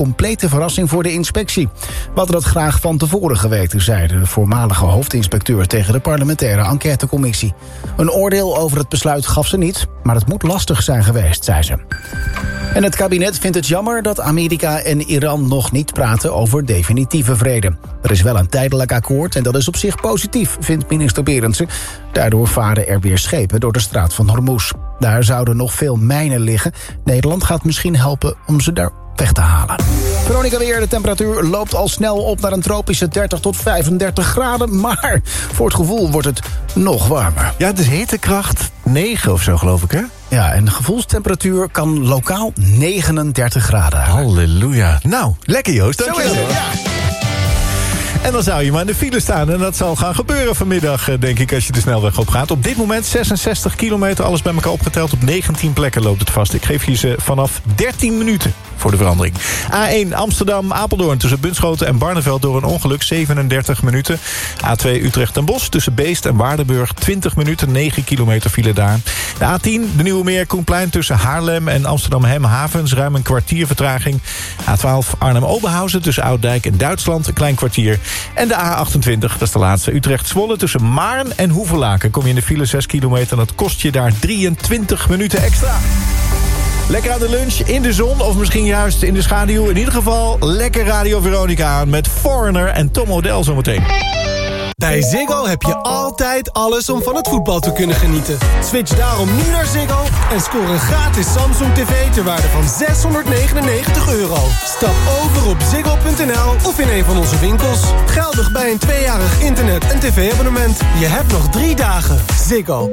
complete verrassing voor de inspectie. We hadden dat graag van tevoren geweten, zei de voormalige hoofdinspecteur tegen de parlementaire enquêtecommissie. Een oordeel over het besluit gaf ze niet, maar het moet lastig zijn geweest, zei ze. En het kabinet vindt het jammer dat Amerika en Iran nog niet praten over definitieve vrede. Er is wel een tijdelijk akkoord en dat is op zich positief, vindt minister Berendsen. Daardoor varen er weer schepen door de straat van Hormuz. Daar zouden nog veel mijnen liggen. Nederland gaat misschien helpen om ze daar weg te halen. Veronica weer, de temperatuur loopt al snel op naar een tropische 30 tot 35 graden. Maar voor het gevoel wordt het nog warmer. Ja, het is hittekracht 9 of zo, geloof ik, hè? Ja, en de gevoelstemperatuur kan lokaal 39 graden halen. Halleluja. Nou, lekker Joost, dankjewel. Zo is het, ja. En dan zou je maar in de file staan. En dat zal gaan gebeuren vanmiddag, denk ik, als je de snelweg op gaat. Op dit moment 66 kilometer, alles bij elkaar opgeteld. Op 19 plekken loopt het vast. Ik geef je ze vanaf 13 minuten voor de verandering. A1 Amsterdam-Apeldoorn tussen Bunschoten en Barneveld door een ongeluk 37 minuten. A2 Utrecht-Den Bosch tussen Beest en Waardenburg 20 minuten, 9 kilometer file daar. De A10 de Nieuwe Meer Koenplein tussen Haarlem en Amsterdam-Hemhavens ruim een kwartier vertraging. A12 Arnhem-Oberhausen tussen Ouddijk en Duitsland een klein kwartier. En de A28, dat is de laatste, Utrecht-Zwolle tussen Maarn en Hoevelaken. Kom je in de file 6 kilometer en dat kost je daar 23 minuten extra. Lekker aan de lunch, in de zon of misschien juist in de schaduw. In ieder geval lekker Radio Veronica aan met Foreigner en Tom Odell zometeen. Bij Ziggo heb je altijd alles om van het voetbal te kunnen genieten. Switch daarom nu naar Ziggo en scoor een gratis Samsung TV ter waarde van €699. Stap over op ziggo.nl of in een van onze winkels. Geldig bij een 2-jarig internet- en tv-abonnement. Je hebt nog 3 dagen. Ziggo.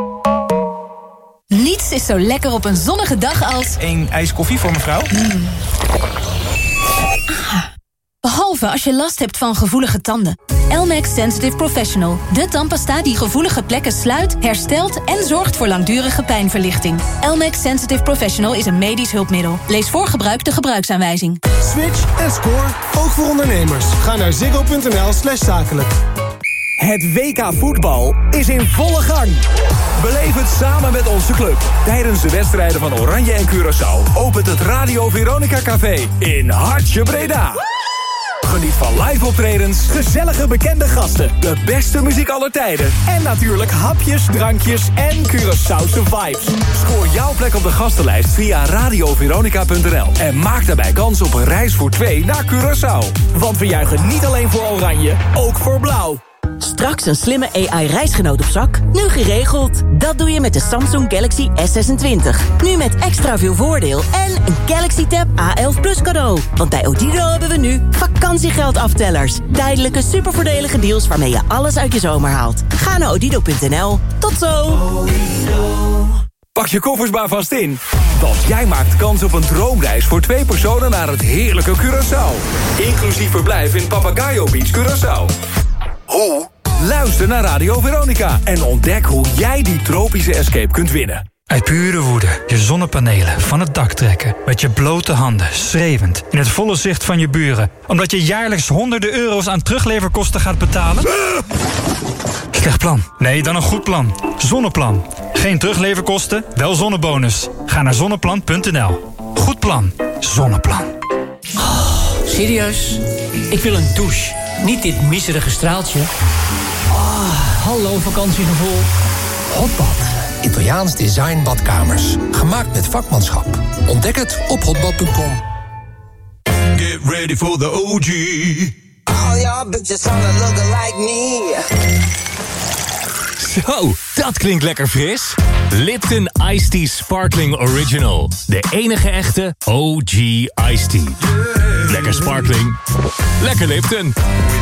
Niets is zo lekker op een zonnige dag als... Een ijs koffie voor mevrouw? Behalve als je last hebt van gevoelige tanden. Elmex Sensitive Professional. De tandpasta die gevoelige plekken sluit, herstelt en zorgt voor langdurige pijnverlichting. Elmex Sensitive Professional is een medisch hulpmiddel. Lees voor gebruik de gebruiksaanwijzing. Switch en score, ook voor ondernemers. Ga naar ziggo.nl/zakelijk. Het WK voetbal is in volle gang. Beleef het samen met onze club. Tijdens de wedstrijden van Oranje en Curaçao opent het Radio Veronica Café in Hartje Breda. Geniet van live optredens, gezellige bekende gasten, de beste muziek aller tijden en natuurlijk hapjes, drankjes en Curaçaose vibes. Scoor jouw plek op de gastenlijst via radioveronica.nl en maak daarbij kans op een reis voor 2 naar Curaçao. Want we juichen niet alleen voor Oranje, ook voor Blauw. Straks een slimme AI-reisgenoot op zak? Nu geregeld. Dat doe je met de Samsung Galaxy S26. Nu met extra veel voordeel en een Galaxy Tab A11 Plus cadeau. Want bij Odido hebben we nu vakantiegeldaftellers. Tijdelijke supervoordelige deals waarmee je alles uit je zomer haalt. Ga naar odido.nl. Tot zo! Pak je koffers maar vast in. Want jij maakt kans op een droomreis voor 2 personen naar het heerlijke Curaçao. Inclusief verblijf in Papagayo Beach, Curaçao. Hoe? Luister naar Radio Veronica en ontdek hoe jij die tropische escape kunt winnen. Uit pure woede je zonnepanelen van het dak trekken. Met je blote handen, schreeuwend, in het volle zicht van je buren. Omdat je jaarlijks honderden euro's aan terugleverkosten gaat betalen? Slecht plan. Nee, dan een goed plan. Zonneplan. Geen terugleverkosten, wel zonnebonus. Ga naar zonneplan.nl. Goed plan. Zonneplan. Oh, serieus? Ik wil een douche. Niet dit miserige straaltje. Hallo vakantiegevoel. Hotbad. Italiaans design badkamers. Gemaakt met vakmanschap. Ontdek het op hotbad.com. Get ready for the OG. All y'all bitches wanna look like me. Zo, dat klinkt lekker fris. Lipton Iced Tea Sparkling Original. De enige echte OG Iced Tea. Lekker sparkling. Lekker Lipton.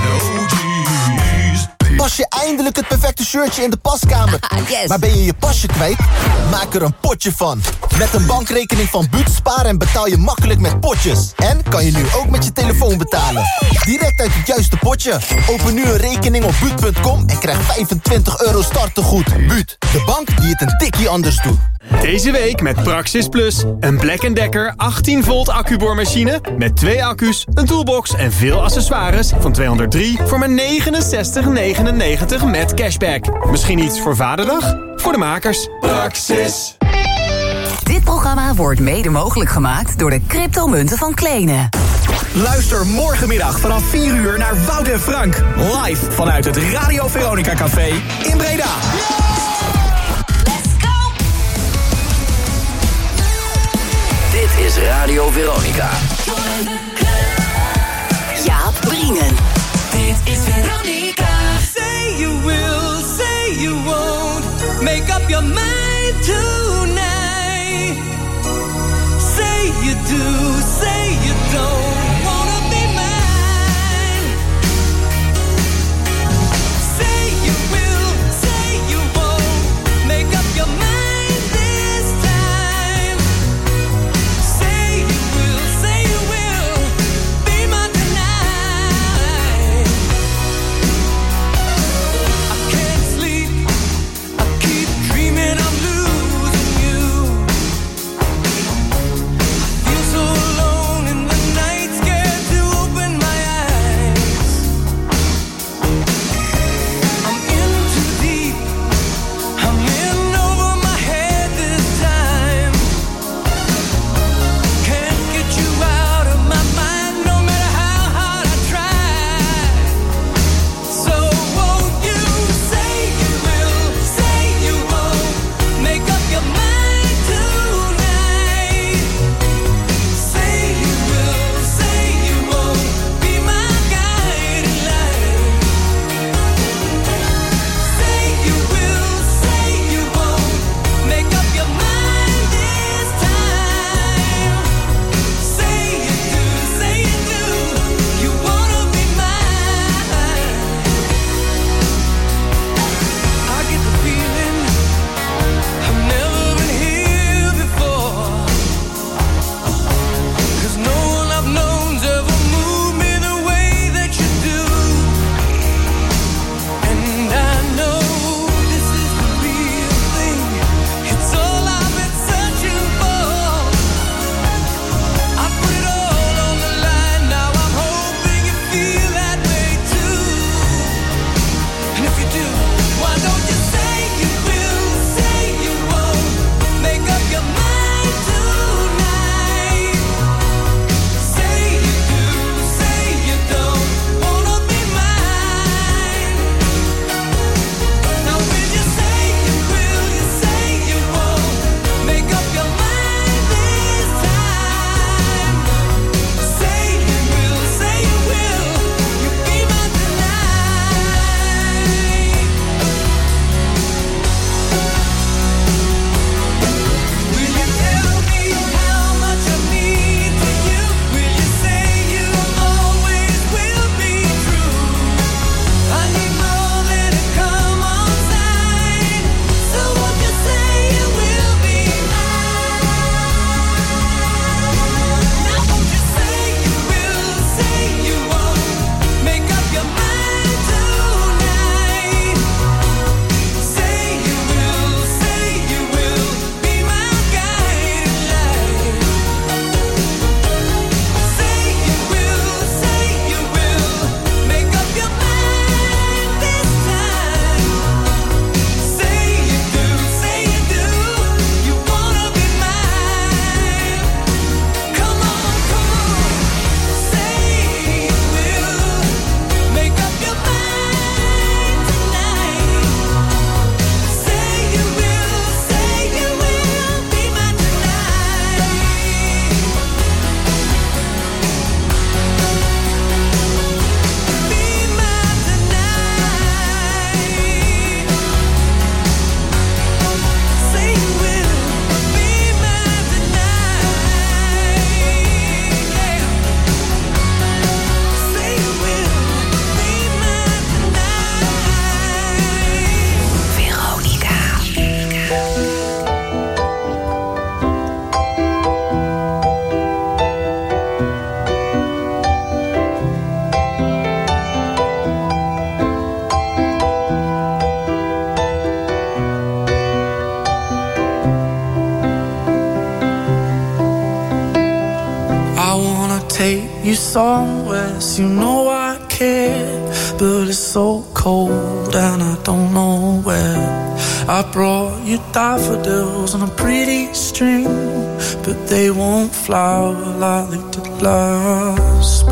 Pas je eindelijk het perfecte shirtje in de paskamer. Yes. Maar ben je je pasje kwijt? Maak er een potje van. Met een bankrekening van Buut spaar en betaal je makkelijk met potjes. En kan je nu ook met je telefoon betalen. Direct uit het juiste potje. Open nu een rekening op Buut.com en krijg €25 startegoed. Buut, de bank die het een tikkie anders doet. Deze week met Praxis Plus. Een Black & Decker 18 volt accuboormachine met 2 accu's, een toolbox en veel accessoires van $203 voor maar $69,99 met cashback. Misschien iets voor Vaderdag? Voor de makers. Praxis. Dit programma wordt mede mogelijk gemaakt door de cryptomunten van Klene. Luister morgenmiddag vanaf 4 uur naar Wout en Frank. Live vanuit het Radio Veronica Café in Breda. Let's go! Dit is Radio Veronica. Jaap Brienen. Dit is Veronica. Say you will, say you won't. Make up your mind tonight. Say you do, say you don't. you somewhere, so you know I care. But it's so cold and I don't know where. I brought you daffodils on a pretty string, but they won't flower like they did last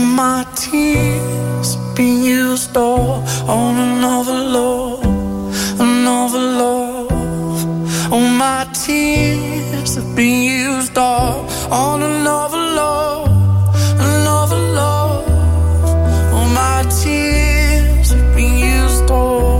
my tears being used all on another love, another love. Oh, my tears have been used all on another love, another love. Oh, my tears have been used all.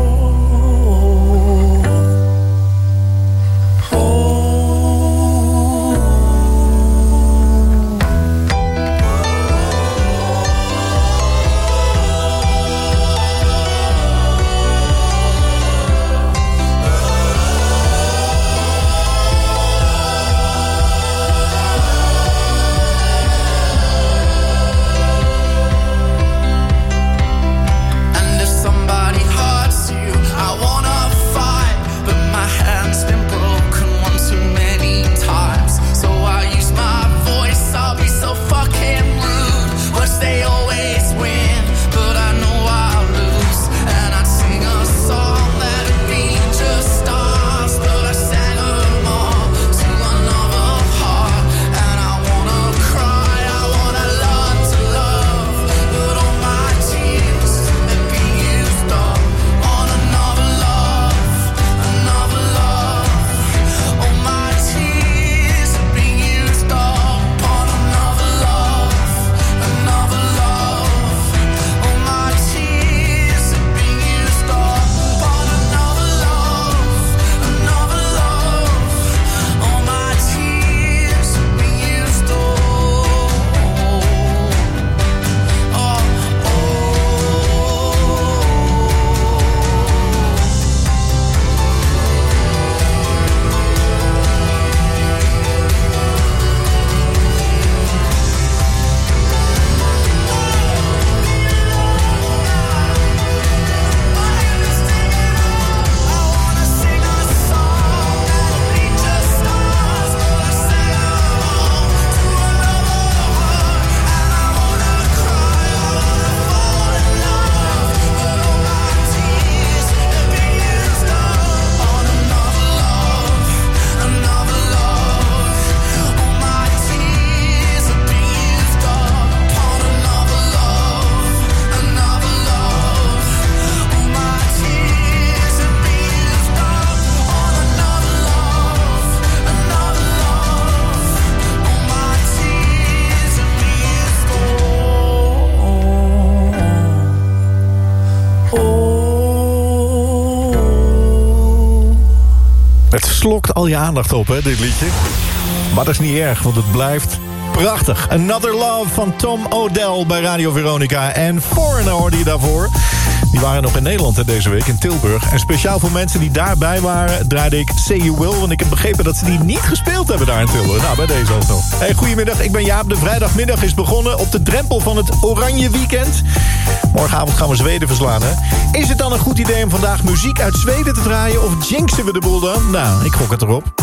Slokt al je aandacht op, hè, dit liedje. Maar dat is niet erg, want het blijft prachtig. Another Love van Tom Odell bij Radio Veronica. En Foreigner hoorde je daarvoor. Die waren nog in Nederland deze week, in Tilburg. En speciaal voor mensen die daarbij waren, draaide ik Say You Will. Want ik heb begrepen dat ze die niet gespeeld hebben daar in Tilburg. Nou, bij deze alsnog. Hey, goedemiddag, ik ben Jaap. De vrijdagmiddag is begonnen op de drempel van het Oranje Weekend. Morgenavond gaan we Zweden verslaan, hè. Is het dan een goed idee om vandaag muziek uit Zweden te draaien? Of jinxen we de boel dan? Nou, ik gok het erop.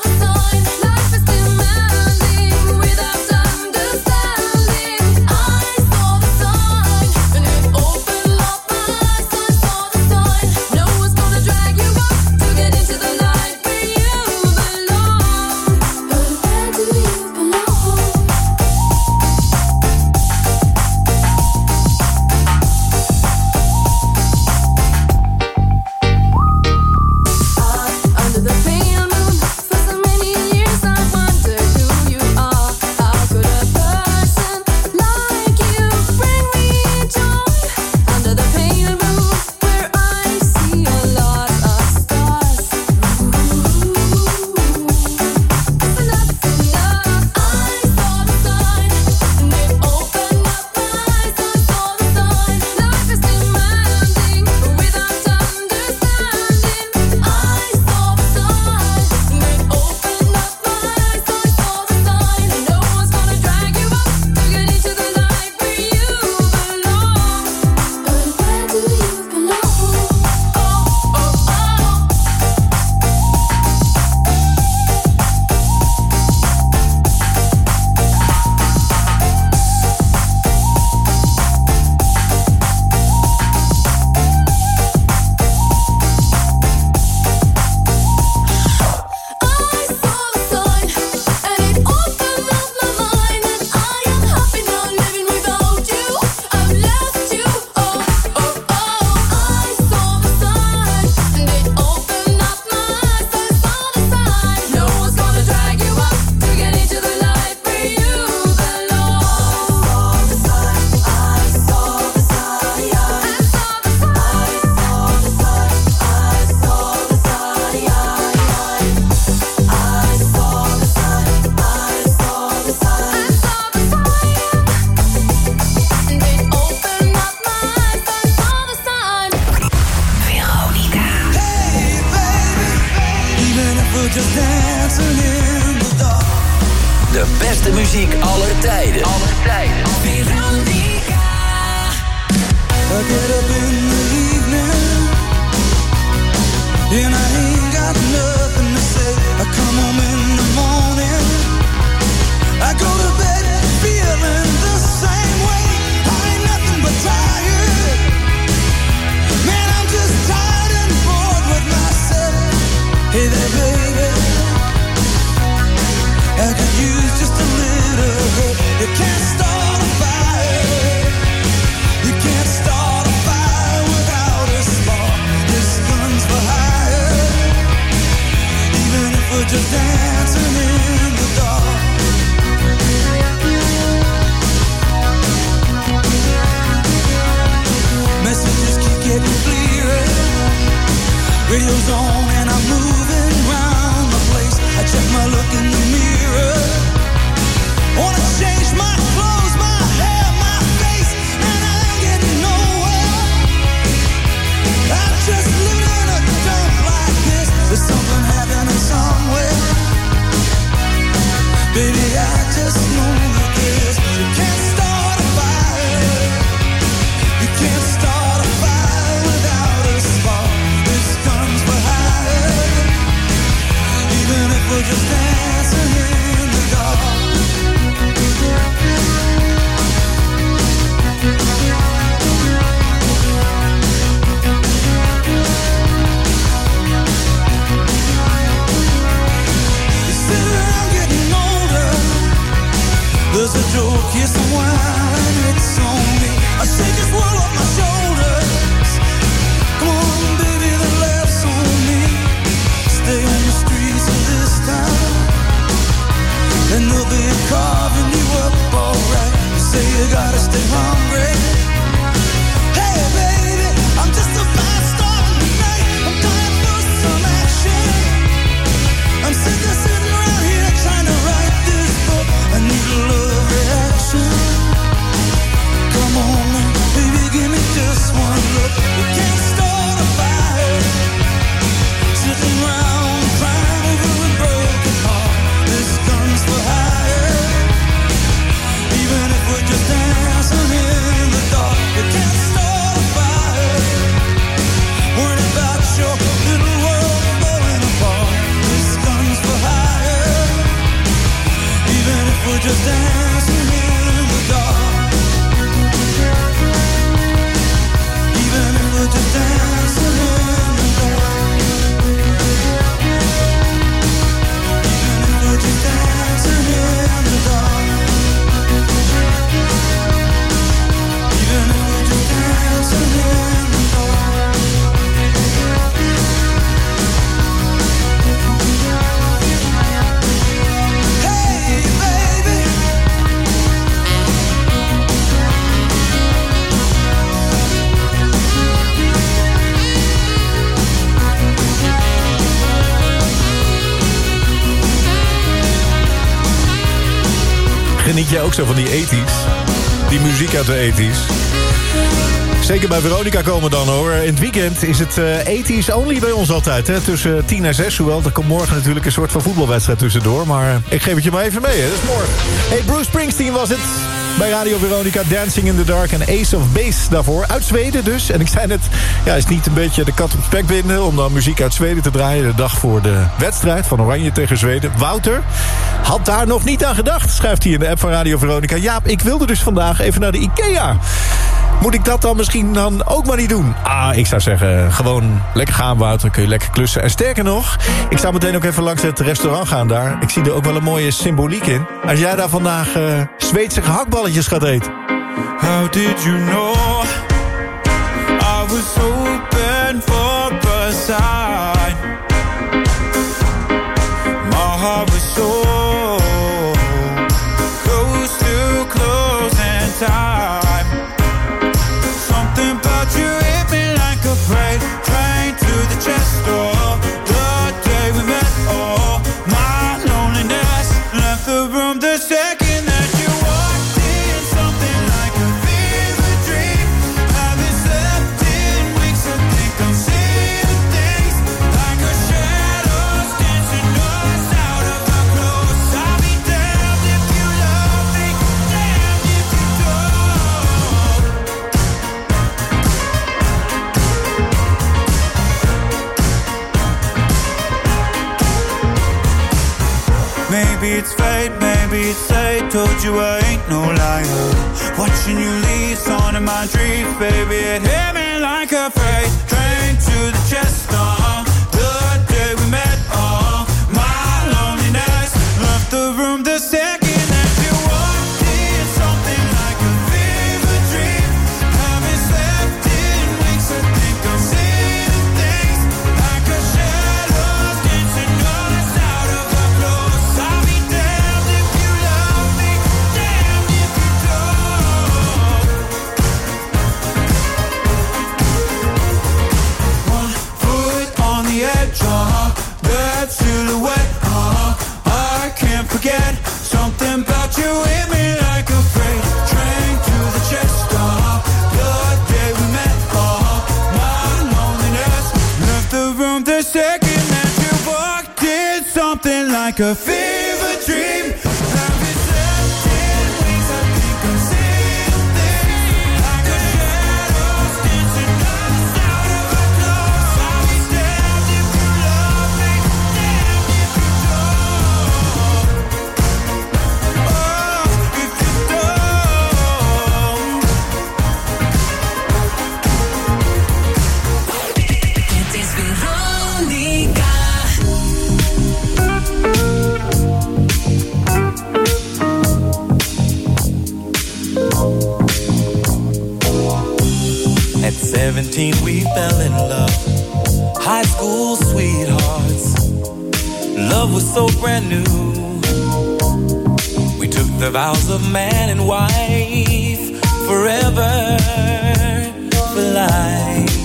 I just dancing in the dark. De beste muziek aller tijden. Veronica. I get up in the evening and I ain't got nothing to say. I come home in the morning, I go to bed feeling the same way. I ain't nothing but tired. Man, I'm just tired and bored with myself. Hey there, baby, I could use just a little help. You can't start a fire. You can't start a fire without a spark. This gun's for hire. Even if we're just dancing in the dark. Messages keep getting clearer. Radio's on and I'm moving around the place. I check my look in the mirror. Wanna change my clothes, my hair, my face, and I ain't getting nowhere. I'm just living in a dump like this. There's something happening somewhere. Baby, I just know that this. You can't start a fire. You can't start a fire without a spark. This gun's for hire. Even if we're just dancing in the dark. There's a joke here somewhere and it's on me. I shake this world off my shoulders. Come on, baby, the laughs on me. Stay on the streets of this town and they'll be carving you up alright. You say you gotta stay hungry. Hey, baby, I'm just a fast star tonight. I'm dying for some action. I'm sick of sitting around here trying to write this book. I need a love reaction. Come on, baby, give me just one look. You can't start a fire. Sitting around crying over a broken heart. This gun's for hire. Even if we're just dancing in the dark. You can't start a fire. Worried about your little world falling apart. This gun's for hire. Even if we're just dancing in the dark. Even if we're just dancing in the dark. Even if we're just dancing in the dark. Even if we're just dancing in the dark. Hey, baby. Geniet jij ook zo van die 80's? Die muziek uit de 80's? Zeker bij Veronica komen dan, hoor. In het weekend is het 80's only bij ons altijd. Hè? Tussen 10 en 6, hoewel. Er komt morgen natuurlijk een soort van voetbalwedstrijd tussendoor. Maar ik geef het je maar even mee, hè. Dat is morgen. Hey, Bruce Springsteen was het. Bij Radio Veronica, Dancing in the Dark en Ace of Base daarvoor. Uit Zweden dus. En ik zei net, ja, is niet een beetje de kat op het spek binden om dan muziek uit Zweden te draaien. De dag voor de wedstrijd van Oranje tegen Zweden. Wouter had daar nog niet aan gedacht, schrijft hij in de app van Radio Veronica. Jaap, ik wilde dus vandaag even naar de IKEA. Moet ik dat dan misschien dan ook maar niet doen? Ik zou zeggen, gewoon lekker gaan, Wouter. Kun je lekker klussen. En sterker nog, ik zou meteen ook even langs het restaurant gaan daar. Ik zie er ook wel een mooie symboliek in. Als jij daar vandaag Zweedse gehaktballetjes gaat eten. How did you know I was open for a sign? My heart was so close to closing time. Something about you hit me like a freight train to the chest door. The day we met, oh, my loneliness left the room the second that you walked in. Something like a fever dream. Haven't slept in weeks, I think I'm seeing things maybe it's fate, maybe it's fate. Told you I ain't no liar. Watching you leave, on in my dreams, baby, it hit me like a freight train to the chest. The day we met, my loneliness left the room the second that you walked in. Something like a fever dream. Haven't slept in weeks. I think I'm seeing things like a shadow dancing on us out of our clothes. I'll be damned if you love me, damned if you don't. One foot on the edge, that silhouette, I can't forget. Something about you hit me like a freight train to the chest. The day we met, my loneliness left the room the second that you walked in. Something like a fever dream. Haven't slept in weeks. I think I'm seeing things like a shadow dancing us out of our clothes. I'll be damned if you love me, damned if you don't. Oh, if you don't. Dit is Veronica. At 17 we fell in love. High school sweethearts. Love was so brand new. We took the vows of man and wife. Forever, for life.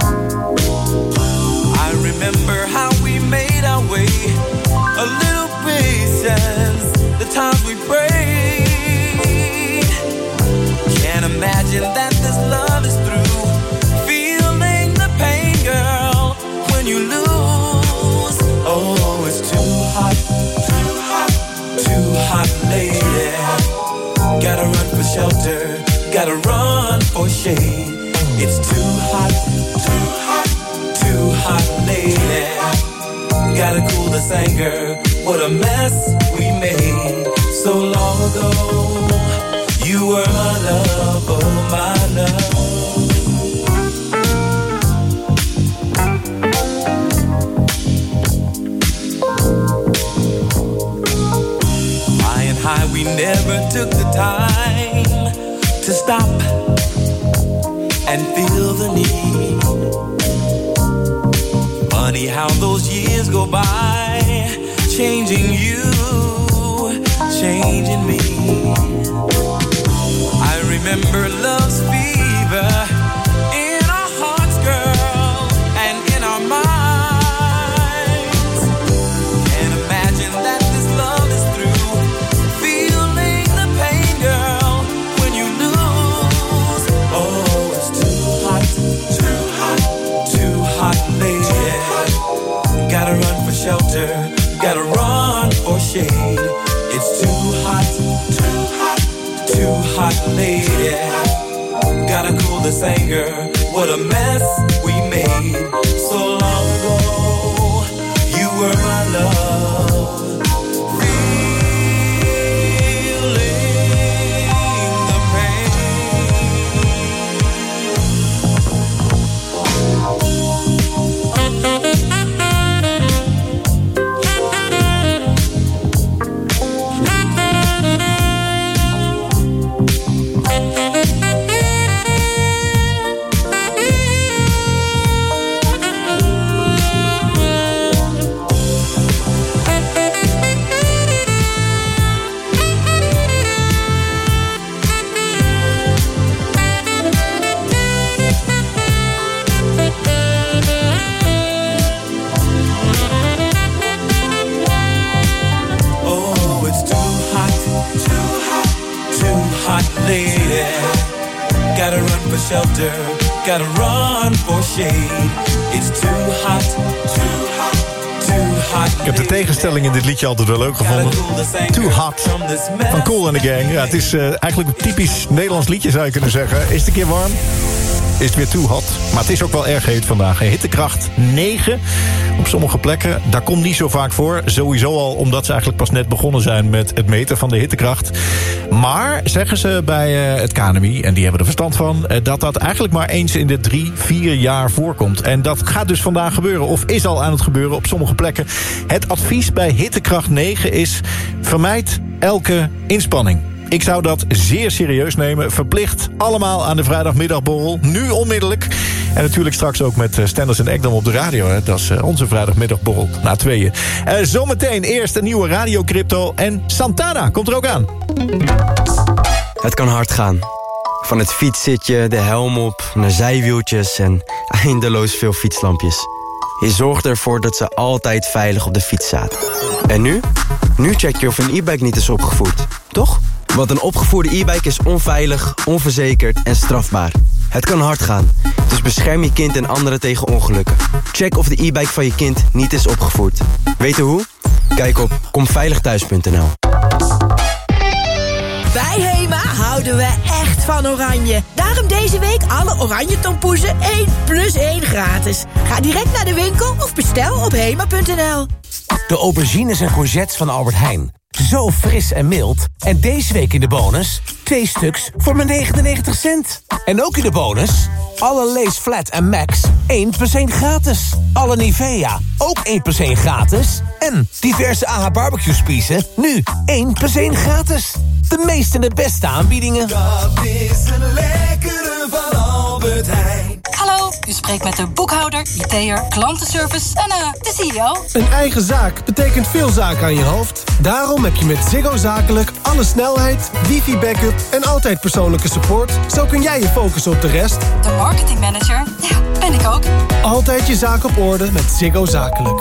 I remember how we made our way. A little patience, the times we prayed. Can't imagine that this love is through. Feeling the pain, girl, when you lose. Oh, it's too hot, too hot, too hot, lady. Gotta run for shelter, gotta run for shade. It's too hot, too hot, too hot, lady. Gotta cool this anger. What a mess we made so long ago. You were my love, oh my love. Flying high, we never took the time to stop and feel the need. Funny how those years go by, changing you, changing me. I remember love's fever in our hearts, girl, and in our minds. Can't imagine that this love is through. Feeling the pain, girl, when you lose. Oh, it's too hot, too hot, too hot, lady. Gotta run for shelter, gotta run for shade. It's too hot, too hot, too hot, lady. Gotta cool this anger. What a mess we made so long ago. You were my love. Feeling the lady. Gotta run for shelter, gotta run for shade. It's too hot, too hot, too hot. Ik heb de tegenstelling in dit liedje altijd wel leuk gevonden. Too Hot van Kool and the Gang. Ja, het is eigenlijk een typisch Nederlands liedje, zou je kunnen zeggen. Is het een keer warm? is het weer too hot. Maar het is ook wel erg heet vandaag. Hittekracht 9 op sommige plekken. Dat komt niet zo vaak voor. Sowieso al omdat ze eigenlijk pas net begonnen zijn met het meten van de hittekracht. Maar zeggen ze bij het KNMI, en die hebben er verstand van, dat eigenlijk maar eens in de 3-4 jaar voorkomt. En dat gaat dus vandaag gebeuren, of is al aan het gebeuren op sommige plekken. Het advies bij hittekracht 9 is: vermijd elke inspanning. Ik zou dat zeer serieus nemen. Verplicht allemaal aan de vrijdagmiddagborrel. Nu onmiddellijk. En natuurlijk straks ook met Stenders en Ekdam op de radio. Hè. Dat is onze vrijdagmiddagborrel na 2:00. Zometeen eerst een nieuwe radiocrypto. En Santana komt er ook aan. Het kan hard gaan. Van het fietszitje, de helm op, naar zijwieltjes en eindeloos veel fietslampjes. Je zorgt ervoor dat ze altijd veilig op de fiets zaten. En nu? Nu check je of een e-bike niet is opgevoerd, toch? Want een opgevoerde e-bike is onveilig, onverzekerd en strafbaar. Het kan hard gaan, dus bescherm je kind en anderen tegen ongelukken. Check of de e-bike van je kind niet is opgevoerd. Weten hoe? Kijk op komveiligthuis.nl. Bij Hema houden we echt van oranje. Daarom deze week alle oranje tompoezen 1+1 gratis. Ga direct naar de winkel of bestel op hema.nl. De aubergines en courgettes van Albert Heijn. Zo fris en mild. En deze week in de bonus 2 stuks voor maar 99 cent. En ook in de bonus alle Lay's Flat en Max 1+1 gratis. Alle Nivea ook 1+1 gratis. En diverse AH barbecue spiezen nu 1+1 gratis. De meeste en de beste aanbiedingen. Dat is een lekkere van Albert Heijn. Hallo, u spreekt met de boekhouder, IT'er, klantenservice en de CEO. Een eigen zaak betekent veel zaken aan je hoofd. Daarom heb je met Ziggo Zakelijk alle snelheid, wifi-backup en altijd persoonlijke support. Zo kun jij je focussen op de rest. De marketingmanager, ja, ben ik ook. Altijd je zaak op orde met Ziggo Zakelijk.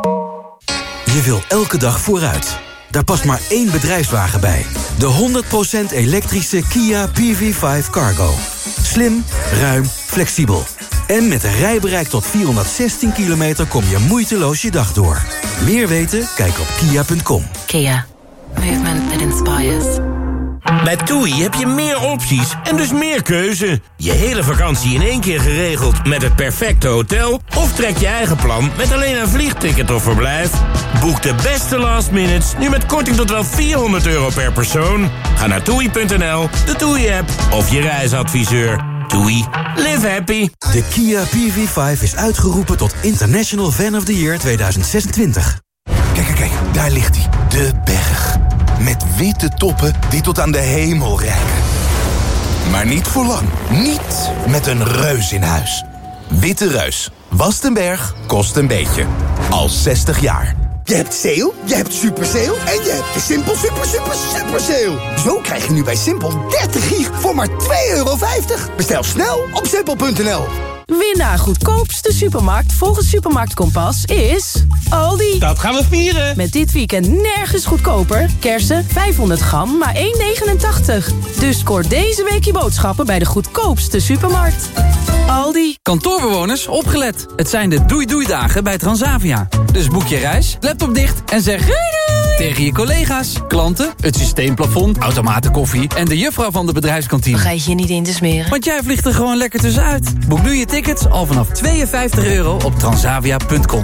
Je wil elke dag vooruit. Daar past maar één bedrijfswagen bij. De 100% elektrische Kia PV5 Cargo. Slim, ruim, flexibel. En met een rijbereik tot 416 kilometer kom je moeiteloos je dag door. Meer weten? Kijk op kia.com. Kia. Movement that inspires. Bij TUI heb je meer opties en dus meer keuze. Je hele vakantie in één keer geregeld met het perfecte hotel? Of trek je eigen plan met alleen een vliegticket of verblijf? Boek de beste last minutes nu met korting tot wel €400 per persoon. Ga naar TUI.nl, de TUI-app of je reisadviseur. TUI. Live happy. De Kia PV5 is uitgeroepen tot International Fan of the Year 2026. Kijk, daar ligt hij. De berg. Met witte toppen die tot aan de hemel reiken. Maar niet voor lang. Niet met een reus in huis. Witte Reus. Wast een berg, kost een beetje. Al 60 jaar. Je hebt sale, je hebt super sale en je hebt de Simpel super sale. Zo krijg je nu bij Simpel 30 gig voor maar €2,50. Bestel snel op simpel.nl. Winnaar goedkoopste supermarkt volgens Supermarkt Kompas is Aldi. Dat gaan we vieren. Met dit weekend nergens goedkoper. Kersen 500 gram, maar €1,89. Dus scoor deze week je boodschappen bij de goedkoopste supermarkt. Aldi. Kantoorbewoners, opgelet. Het zijn de doei-doei-dagen bij Transavia. Dus boek je reis, laptop dicht en zeg doei doei tegen je collega's, klanten, het systeemplafond, automatenkoffie en de juffrouw van de bedrijfskantine. Vergeet je niet in te smeren. Want jij vliegt er gewoon lekker tussenuit. Boek nu je tickets al vanaf €52 op transavia.com.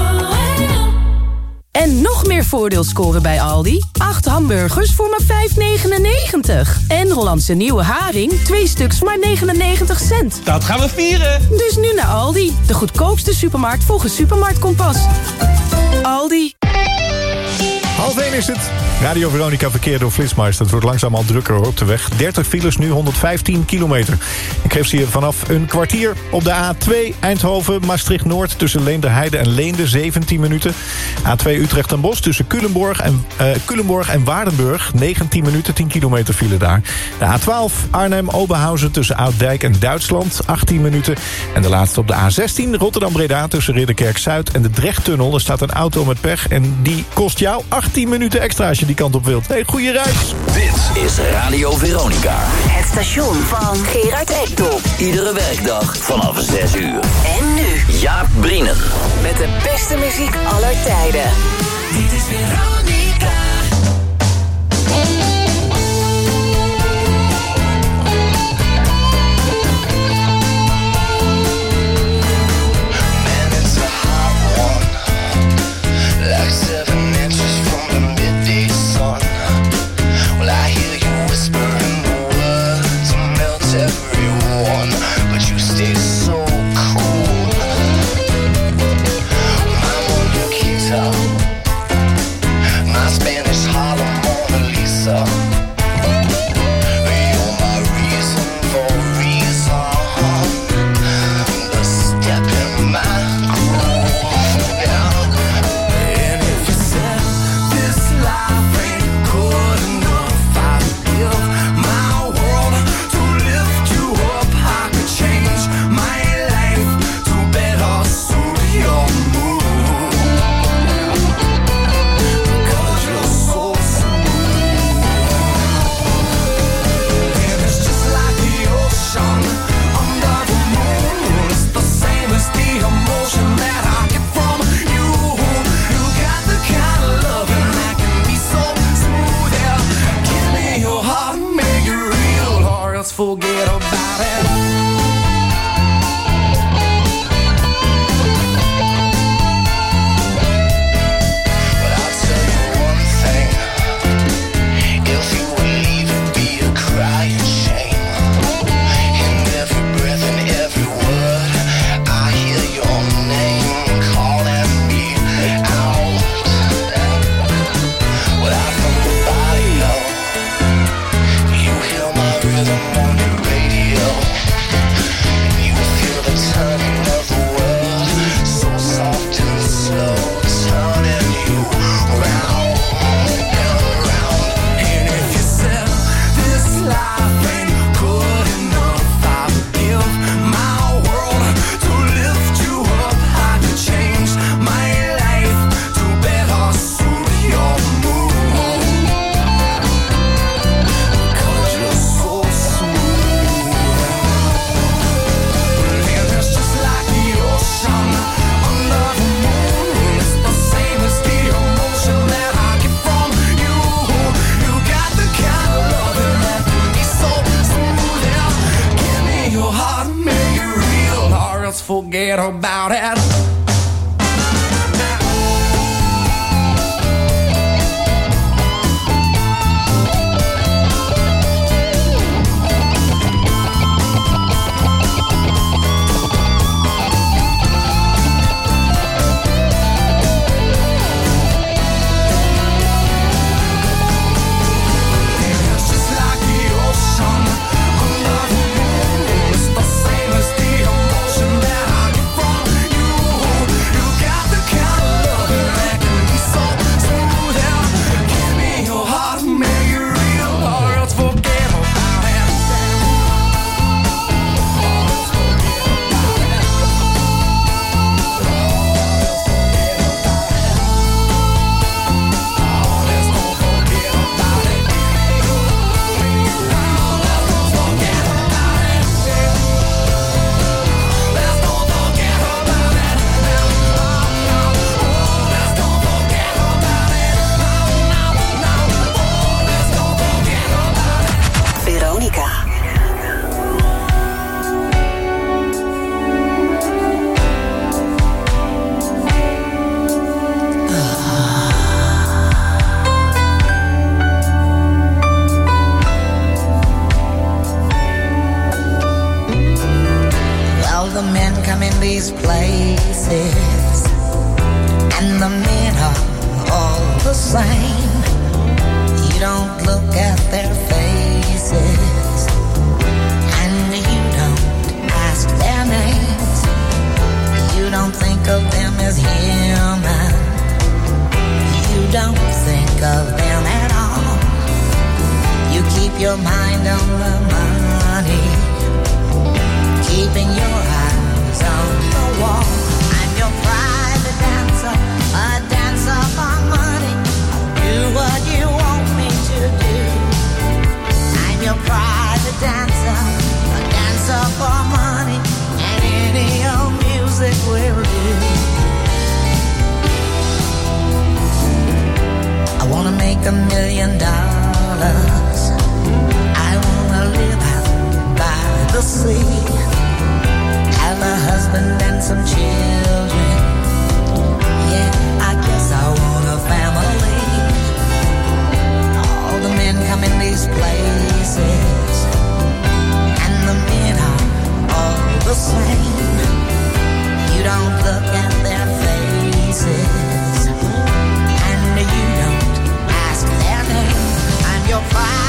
En nog meer voordeel scoren bij Aldi. 8 hamburgers voor maar €5,99. En Hollandse nieuwe haring, 2 stuks voor maar 99 cent. Dat gaan we vieren. Dus nu naar Aldi, de goedkoopste supermarkt volgens Supermarkt Kompas. Aldi. 12:30 is het. Radio Veronica verkeer door Flitsmeister. Het wordt langzaam al drukker op de weg. 30 files, nu 115 kilometer. Ik geef ze hier vanaf een kwartier. Op de A2 Eindhoven-Maastricht-Noord tussen Leenderheide en Leende 17 minuten. A2 Utrecht en Bosch tussen Culemborg en Waardenburg 19 minuten, 10 kilometer file daar. De A12 Arnhem-Oberhausen tussen Ouddijk en Duitsland 18 minuten. En de laatste op de A16 Rotterdam-Breda tussen Ridderkerk-Zuid en de Drechttunnel. Er staat een auto met pech en die kost jou 18 minuten extra als je die kant op wilt. Hey, goeie reis. Dit is Radio Veronica. Het station van Gerard Ekdom. Iedere werkdag vanaf 6 uur. En nu Jaap Brienen. met de beste muziek aller tijden. Dit is Veronica. forget about it. Your pride.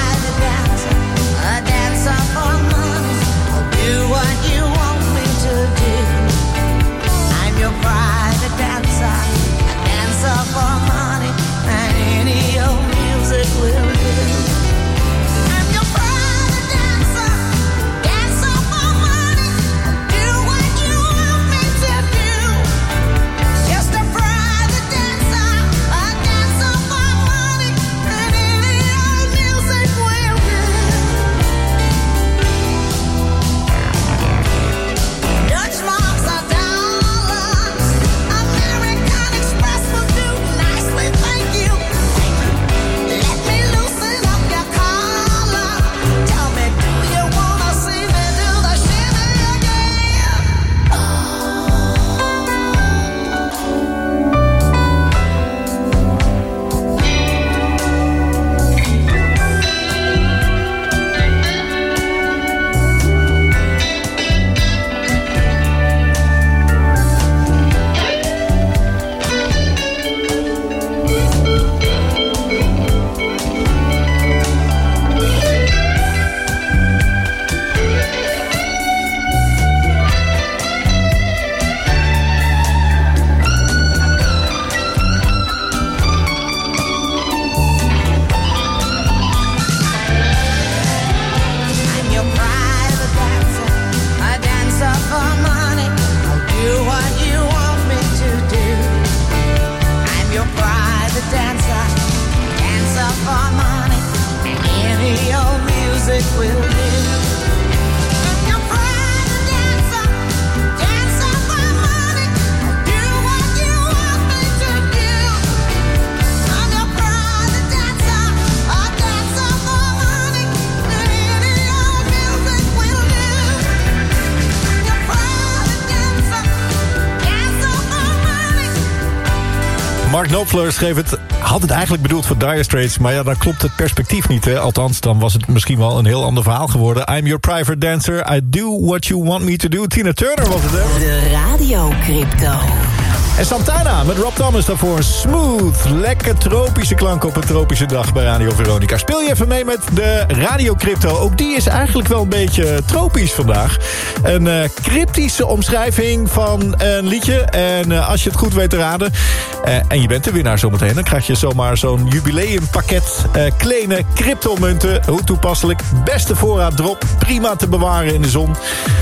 Mark Knopfler schreef het, had het eigenlijk bedoeld voor Dire Straits, maar ja, dan klopt het perspectief niet. Hè? Althans, dan was het misschien wel een heel ander verhaal geworden. I'm your private dancer, I do what you want me to do. Tina Turner was het, hè? De Radio Crypto. En Santana met Rob Thomas daarvoor. Smooth, lekker tropische klank op een tropische dag bij Radio Veronica. Speel je even mee met de Radio Crypto. Ook die is eigenlijk wel een beetje tropisch vandaag. Een cryptische omschrijving van een liedje. En als je het goed weet te raden, en je bent de winnaar zometeen, dan krijg je zomaar zo'n jubileumpakket kleine cryptomunten. Hoe toepasselijk. Beste voorraad erop. Prima te bewaren in de zon.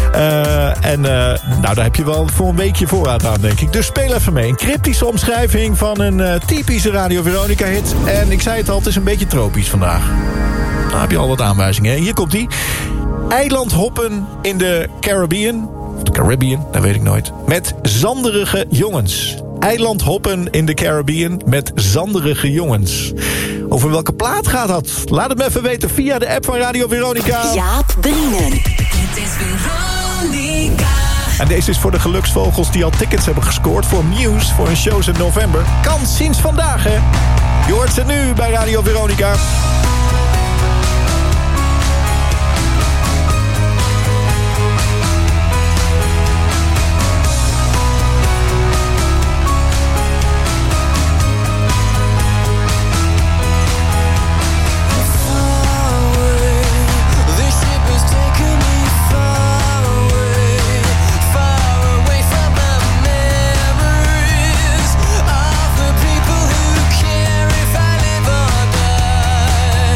Nou, daar heb je wel voor een weekje voorraad aan, denk ik. Dus speel even mee. Een cryptische omschrijving van een typische Radio Veronica hit. En ik zei het al, het is een beetje tropisch vandaag. Dan heb je al wat aanwijzingen. Hier komt die. Eilandhoppen in de Caribbean. Of de Caribbean, dat weet ik nooit. Met zanderige jongens. Eilandhoppen in de Caribbean met zanderige jongens. Over welke plaat gaat dat? Laat het me even weten via de app van Radio Veronica. Jaap Brienen. Het is Veronica. En deze is voor de geluksvogels die al tickets hebben gescoord voor Muse voor hun shows in november. Kan sinds vandaag, hè? Je hoort ze nu bij Radio Veronica. People who care if I live or die.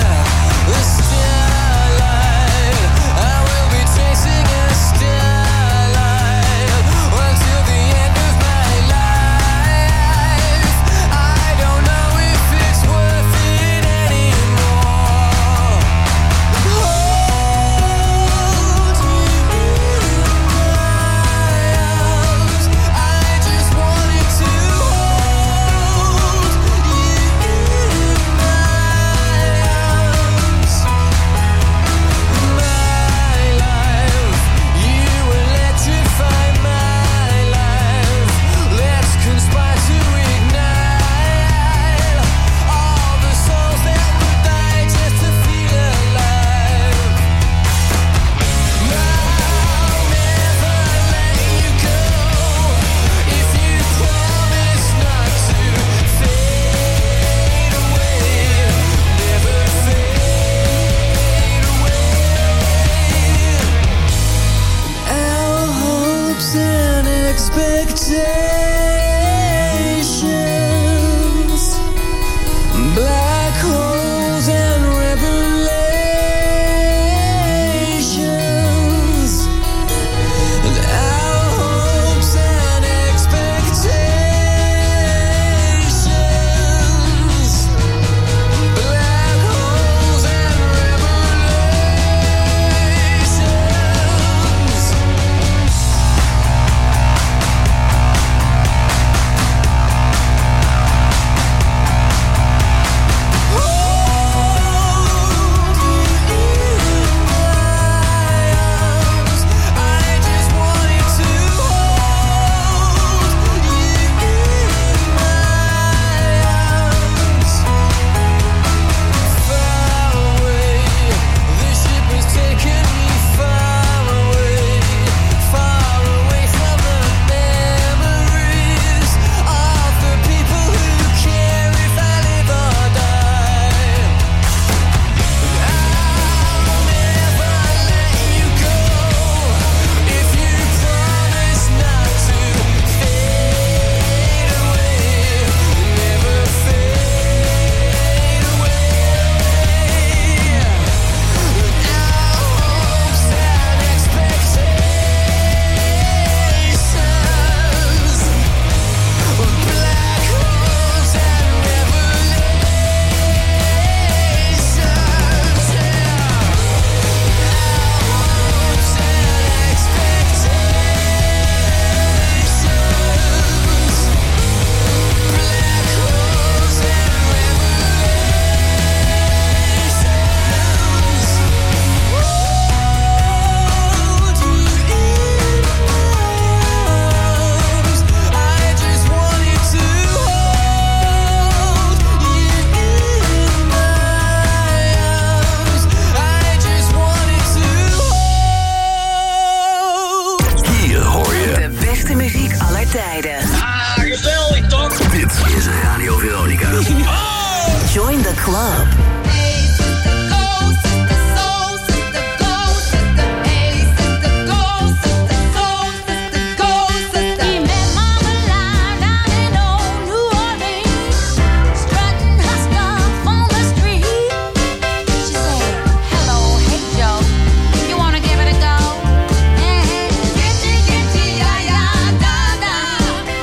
Join the club.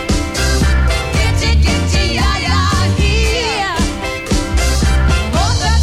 Both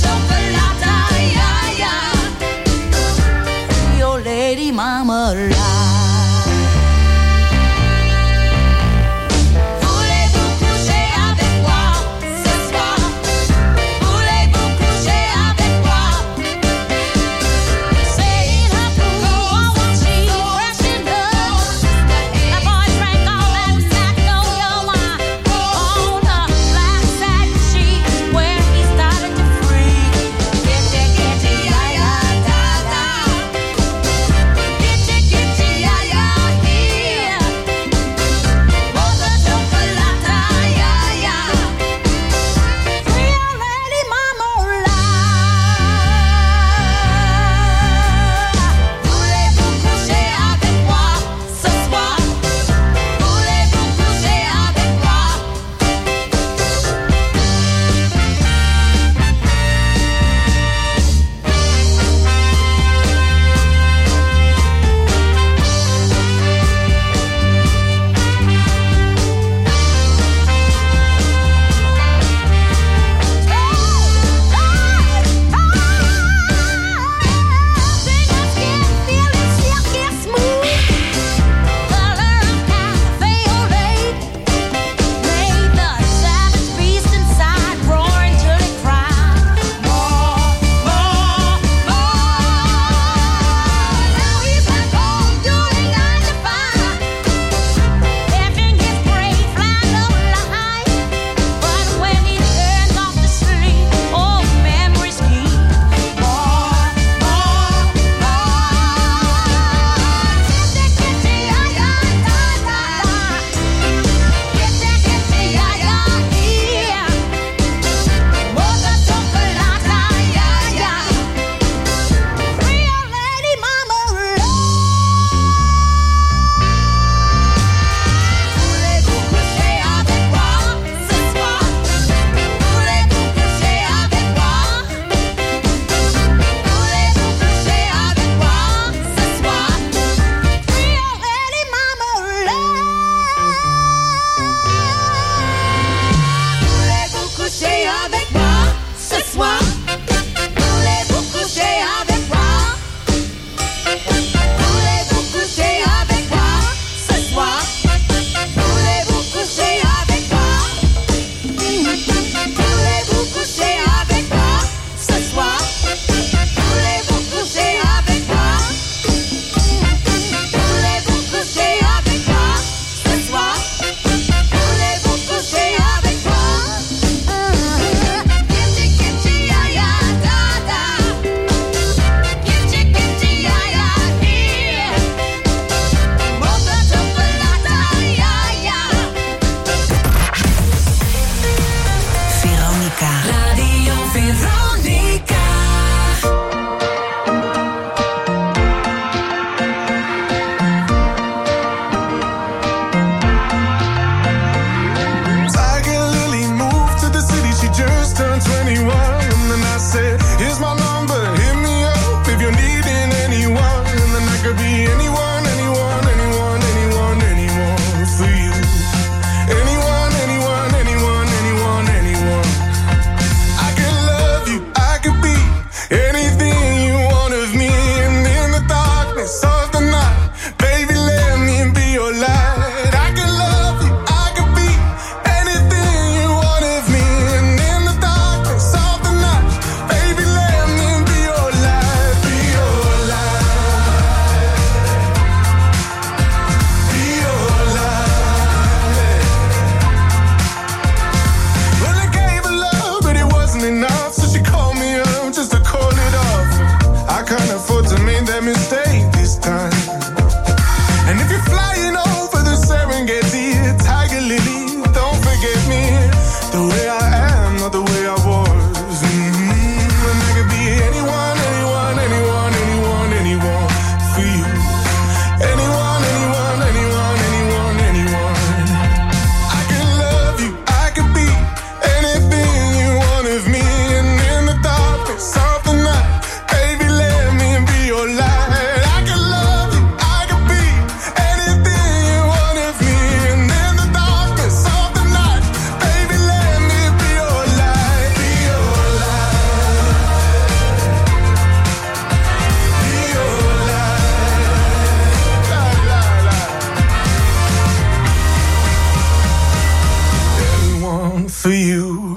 you.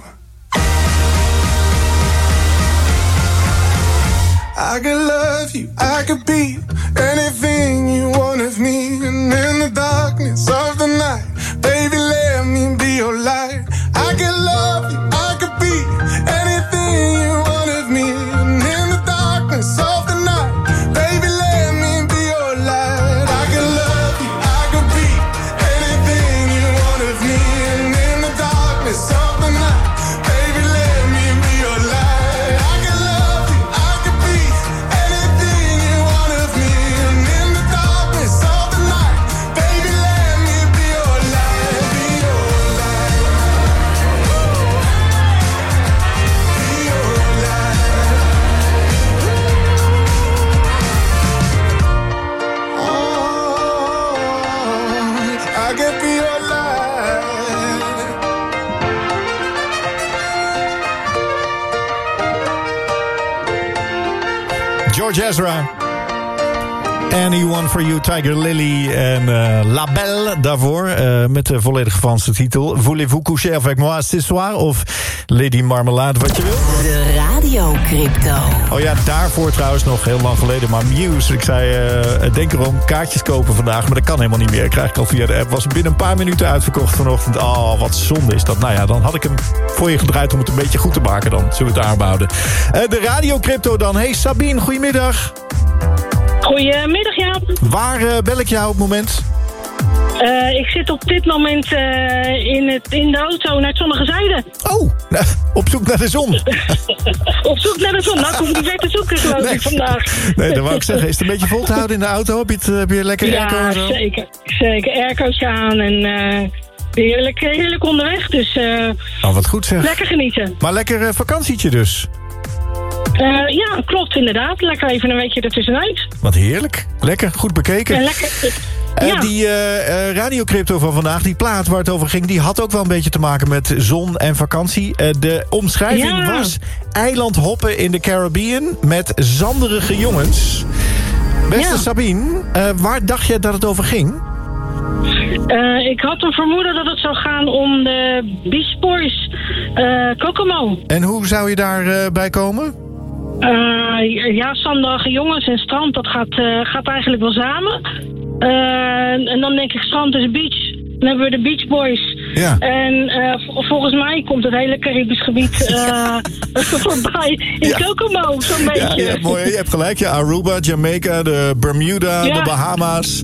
I could love you, I could be anything you want of me. And in the darkness of the night, baby, let me be your light. I could love you, I could be anything you want of me. And in the darkness of the night, baby, let me be your light. I could love you, I could be anything you want of me. And in the darkness of the night, baby, let me be your light. I could love you, I could be anything you want of me. And in the darkness of the night, baby, let me be your light. Be your light. Be your light. Oh, I could be your light. George Ezra. Anyone for You, Tiger Lily en La Belle daarvoor. Met de volledige Franse titel. Voulez-vous coucher avec moi ce soir? Of Lady Marmalade, wat je wil. De radiocrypto. Oh ja, daarvoor trouwens nog heel lang geleden. Maar Muse, ik zei, denk erom, kaartjes kopen vandaag. Maar dat kan helemaal niet meer. Krijg ik al via de app. Was binnen een paar minuten uitverkocht vanochtend. Oh, wat zonde is dat. Nou ja, dan had ik hem voor je gedraaid om het een beetje goed te maken dan. Zullen we het aanhouden. De radiocrypto dan. Hey Sabine, goedemiddag. Goedemiddag, Jaap. Waar bel ik jou op het moment? Ik zit op dit moment in de auto naar het zonnige zuiden. Oh, op zoek naar de zon. Op zoek naar de zon. Nou, ik hoef niet ver te zoeken, geloof ik, vandaag. Nee, dat wou ik zeggen. Is het een beetje vol te houden in de auto? Heb je lekker airco en zo? Ja, zeker. Airco's aan en heerlijk onderweg. Dus wat goed zeg. Lekker genieten. Maar lekker vakantietje dus. Ja, klopt inderdaad. Lekker even een weekje ertussenuit. Wat heerlijk. Lekker, goed bekeken. Lekker. Ja. Die radiocrypto van vandaag, die plaat waar het over ging, die had ook wel een beetje te maken met zon en vakantie. De omschrijving was eilandhoppen in de Caribbean met zanderige jongens. Beste Sabine, waar dacht je dat het over ging? Ik had een vermoeden dat het zou gaan om de Beach Boys Kokomo. En hoe zou je daarbij komen? Ja, zanderige jongens en strand, dat gaat eigenlijk wel samen. En dan denk ik strand is beach. Dan hebben we de Beach Boys. Ja. En volgens mij komt het hele Caribisch gebied voorbij in Kokomo, zo'n beetje. Ja, mooi. Je hebt gelijk. Ja, Aruba, Jamaica, de Bermuda, de Bahama's.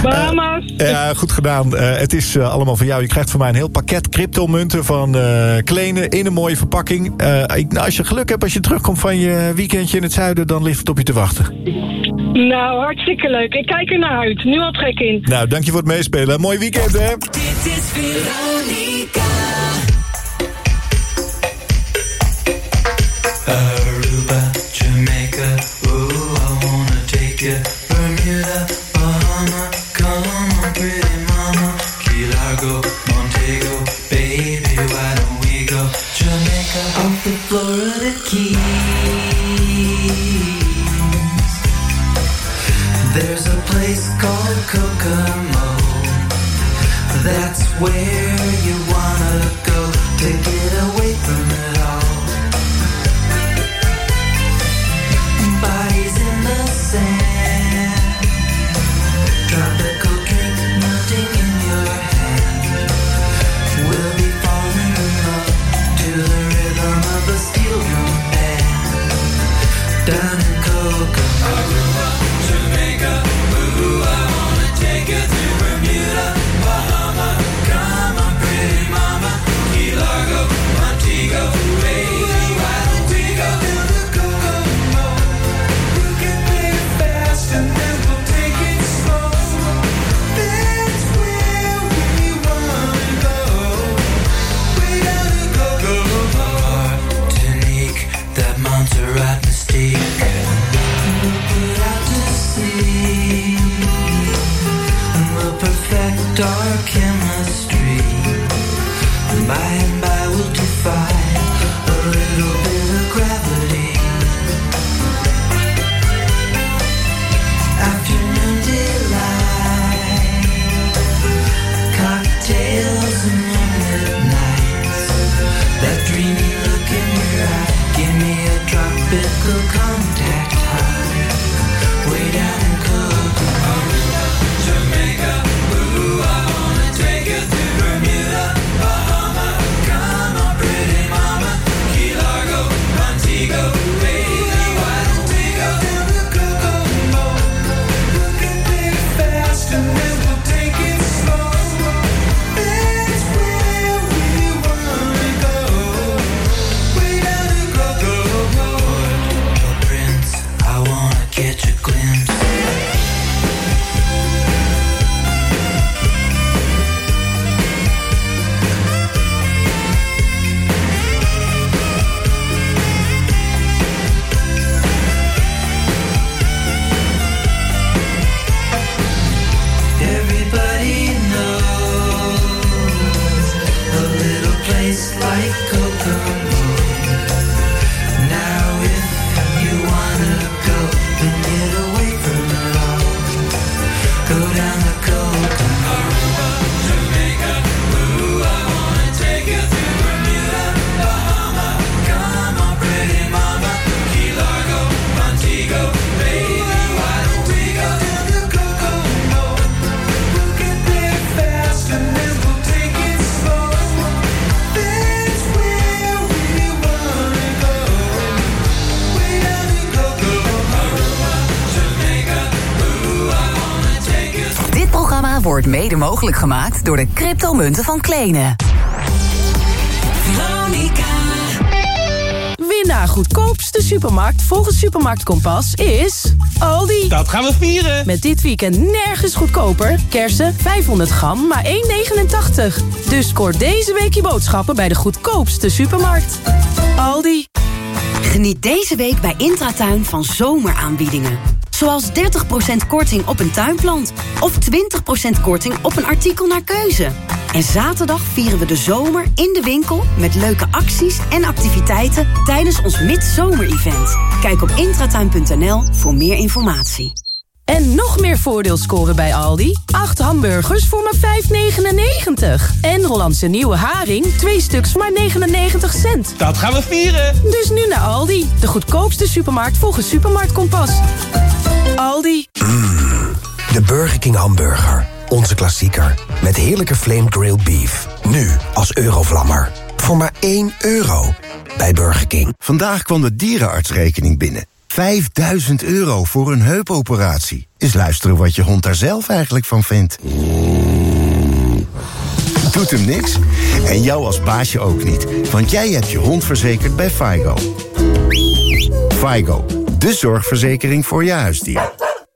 Ja, goed gedaan. Het is allemaal van jou. Je krijgt van mij een heel pakket cryptomunten van Klenen in een mooie verpakking. Als je geluk hebt, als je terugkomt van je weekendje in het zuiden, dan ligt het op je te wachten. Nou, hartstikke leuk. Ik kijk er naar uit. Nu al trek in. Nou, dank je voor het meespelen. Mooi weekend, hè? Dit is Veronica. Aruba, Jamaica, ooh, I wanna take you. Bermuda, Bahama, come on, pretty mama. Key Largo, Montego, baby, why don't we go? Jamaica, off the Florida Keys. There's a place called Kokomo. That's where you wanna go to get away from it all. Bodies in the sand, tropical drink melting in your hand. We'll be falling in love to the rhythm of a steel drum band. Down in Kokomo, Jamaica, ooh, I wanna take you to Bermuda, Bahama, come on, pretty mama, Key Largo, Montego, baby, why don't we go to the Kokomo? We can play it fast and then we'll take it slow. That's where we wanna go. We gotta go, Martinique, that Montserrat mistake. We'll put wordt mede mogelijk gemaakt door de cryptomunten van Klenen. Veronica. Winnaar goedkoopste supermarkt volgens Supermarkt Kompas is Aldi. Dat gaan we vieren. Met dit weekend nergens goedkoper. Kersen 500 gram, maar 1,89. Dus scoort deze week je boodschappen bij de goedkoopste supermarkt. Aldi. Geniet deze week bij Intratuin van zomeraanbiedingen. Zoals 30% korting op een tuinplant. Of 20% korting op een artikel naar keuze. En zaterdag vieren we de zomer in de winkel met leuke acties en activiteiten tijdens ons midzomer-event. Kijk op intratuin.nl voor meer informatie. En nog meer voordeel scoren bij Aldi. 8 hamburgers voor maar €5,99. En Hollandse nieuwe haring, 2 stuks maar 99 cent. Dat gaan we vieren. Dus nu naar Aldi, de goedkoopste supermarkt volgens Supermarkt Kompas. Aldi. De Burger King hamburger. Onze klassieker. Met heerlijke flame grilled beef. Nu als Eurovlammer. Voor maar €1 bij Burger King. Vandaag kwam de dierenartsrekening binnen. €5.000 voor een heupoperatie. Eens luisteren wat je hond daar zelf eigenlijk van vindt. Doet hem niks? En jou als baasje ook niet. Want jij hebt je hond verzekerd bij FIGO. FIGO, de zorgverzekering voor je huisdier.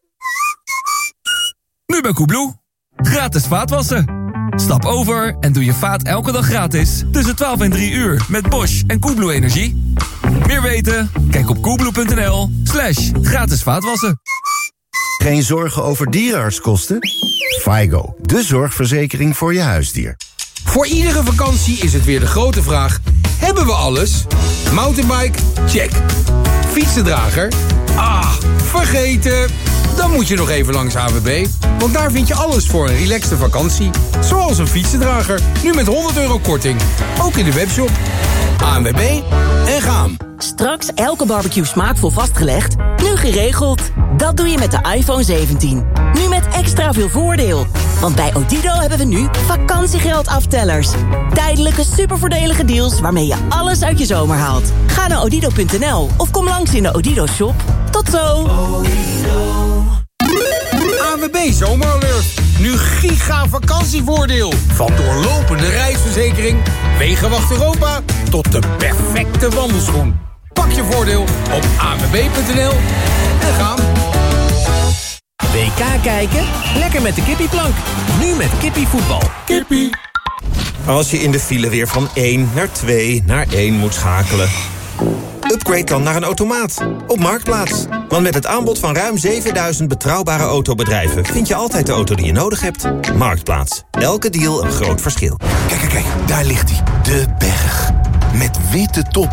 Nu bij Koebloe. Gratis vaatwassen. Stap over en doe je vaat elke dag gratis. Tussen 12 en 3 uur met Bosch en Koebloe Energie. Meer weten? Kijk op koebloe.nl/gratis vaatwassen. Geen zorgen over dierenartskosten? FIGO, de zorgverzekering voor je huisdier. Voor iedere vakantie is het weer de grote vraag: hebben we alles? Mountainbike? Check. Fietsendrager? Ah, vergeten. Dan moet je nog even langs AWB. Want daar vind je alles voor een relaxte vakantie. Zoals een fietsendrager. Nu met €100 korting. Ook in de webshop. ANWB en gaan. Straks elke barbecue smaakvol vastgelegd. Nu geregeld. Dat doe je met de iPhone 17. Nu met extra veel voordeel. Want bij Odido hebben we nu vakantiegeldaftellers. Tijdelijke supervoordelige deals waarmee je alles uit je zomer haalt. Ga naar odido.nl of kom langs in de Odido shop. Tot zo! ANWB Zomeralert. Nu giga vakantievoordeel. Van doorlopende reisverzekering, Wegenwacht Europa tot de perfecte wandelschoen. Pak je voordeel op anwb.nl en gaan. WK kijken? Lekker met de kippieplank. Nu met kippievoetbal. Kippie. Als je in de file weer van 1 naar 2 naar 1 moet schakelen. Upgrade dan naar een automaat op Marktplaats. Want met het aanbod van ruim 7000 betrouwbare autobedrijven vind je altijd de auto die je nodig hebt. Marktplaats. Elke deal een groot verschil. Kijk, daar ligt hij. De berg. Met witte top.